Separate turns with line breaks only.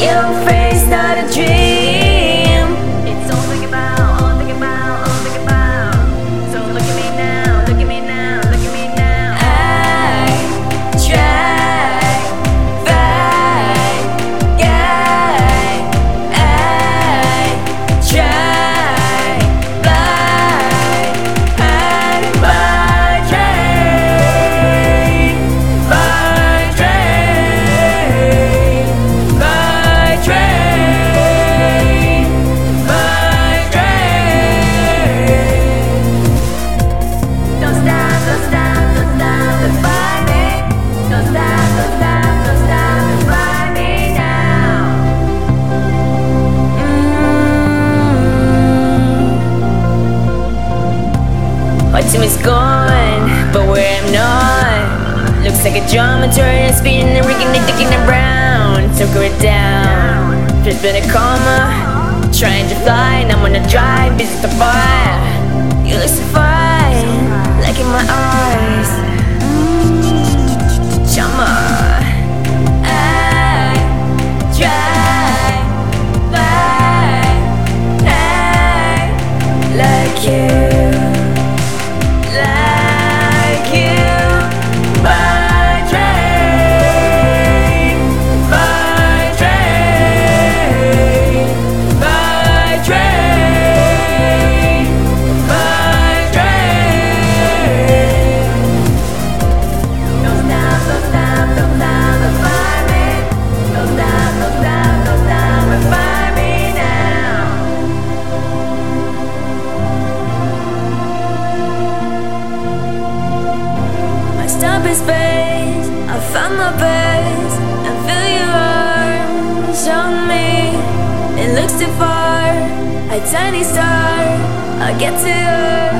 Your face, not a dream. It's all think about, all think about, all think about. So look at me now, look at me now, look at me now. I try, fight, guy. I try, blind, by train, by train, by train, by train. Don't stop, don't stop, don't stop to find me. Don't stop, don't stop, don't stop to find me now. My team is gone, but where I'm not. Looks like a drama turn, spinning and rigging and digging around. Took her down, just been a coma. Trying to fly, and I'm on a drive, busy to fire. You look so fine, like in my eyes. Chama, I try, but I like you. Like you, by train, by train, by train, by train. Don't stop, don't stop, don't stop to find me. Don't stop, don't stop, don't stop to find me now. I stop in space, I found my base, and feel your arms on me. It looks too far, a tiny star, I'll get to Earth.